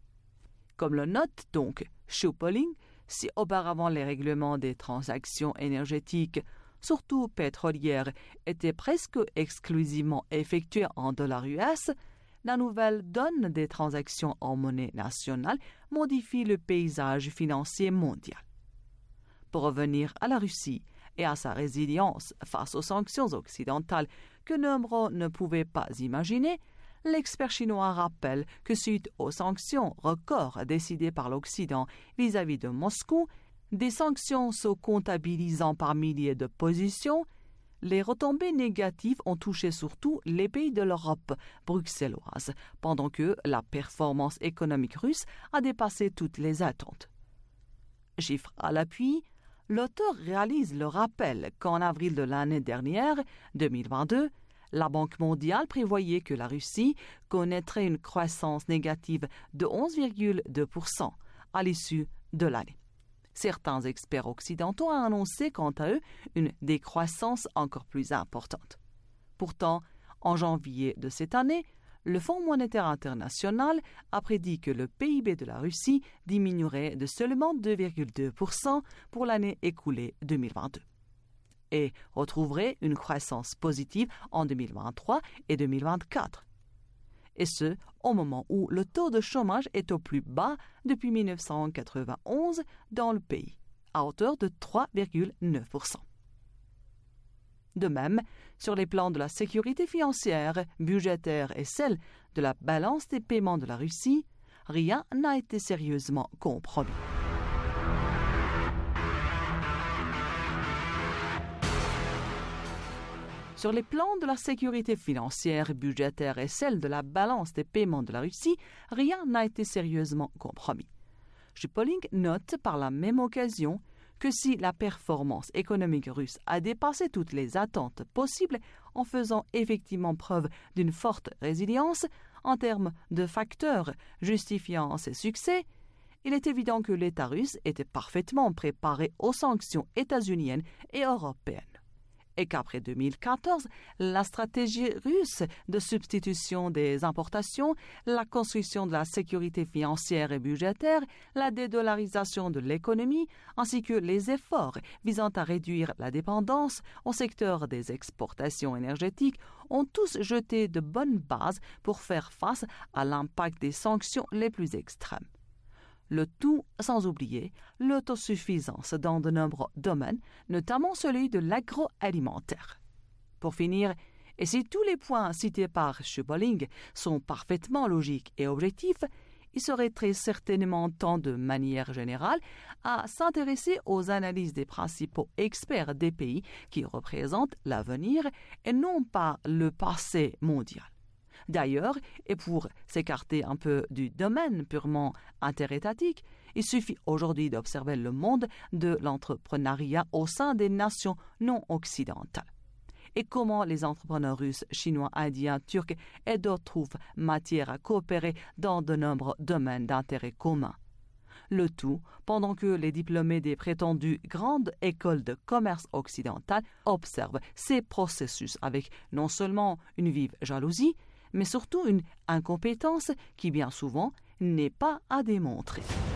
[SPEAKER 8] Comme le note donc Schupoling, si auparavant les règlements des transactions énergétiques, surtout pétrolières, étaient presque exclusivement effectués en dollars U S, la nouvelle donne des transactions en monnaie nationale modifie le paysage financier mondial. Pour revenir à la Russie et à sa résilience face aux sanctions occidentales que nombreux ne pouvaient pas imaginer, l'expert chinois rappelle que suite aux sanctions records décidées par l'Occident vis-à-vis de Moscou, des sanctions se comptabilisant par milliers de positions, les retombées négatives ont touché surtout les pays de l'Europe bruxelloise, pendant que la performance économique russe a dépassé toutes les attentes. Chiffre à l'appui, l'auteur réalise le rappel qu'en avril de l'année dernière, deux mille vingt-deux, la Banque mondiale prévoyait que la Russie connaîtrait une croissance négative de onze virgule deux pour cent à l'issue de l'année. Certains experts occidentaux ont annoncé quant à eux une décroissance encore plus importante. Pourtant, en janvier de cette année, le Fonds monétaire international a prédit que le P I B de la Russie diminuerait de seulement deux virgule deux pour cent pour l'année écoulée deux mille vingt-deux et retrouverait une croissance positive en deux mille vingt-trois et deux mille vingt-quatre. Et ce, au moment où le taux de chômage est au plus bas depuis mille neuf cent quatre-vingt-onze dans le pays, à hauteur de trois virgule neuf pour cent. De même, sur les plans de la sécurité financière, budgétaire et celle de la balance des paiements de la Russie, rien n'a été sérieusement compromis. Sur les plans de la sécurité financière, budgétaire et celle de la balance des paiements de la Russie, rien n'a été sérieusement compromis. Schupoling note par la même occasion que si la performance économique russe a dépassé toutes les attentes possibles en faisant effectivement preuve d'une forte résilience en termes de facteurs justifiant ses succès, il est évident que l'État russe était parfaitement préparé aux sanctions états-uniennes et européennes. Et qu'après deux mille quatorze, la stratégie russe de substitution des importations, la construction de la sécurité financière et budgétaire, la dédollarisation de l'économie, ainsi que les efforts visant à réduire la dépendance au secteur des exportations énergétiques ont tous jeté de bonnes bases pour faire face à l'impact des sanctions les plus extrêmes. Le tout sans oublier l'autosuffisance dans de nombreux domaines, notamment celui de l'agroalimentaire. Pour finir, et si tous les points cités par Schupoling sont parfaitement logiques et objectifs, il serait très certainement temps de manière générale à s'intéresser aux analyses des principaux experts des pays qui représentent l'avenir et non pas le passé mondial. D'ailleurs, et pour s'écarter un peu du domaine purement interétatique, il suffit aujourd'hui d'observer le monde de l'entrepreneuriat au sein des nations non occidentales et comment les entrepreneurs russes, chinois, indiens, turcs et d'autres trouvent matière à coopérer dans de nombreux domaines d'intérêt commun. Le tout pendant que les diplômés des prétendues grandes écoles de commerce occidentales observent ces processus avec non seulement une vive jalousie, mais surtout une incompétence qui bien souvent n'est pas à démontrer.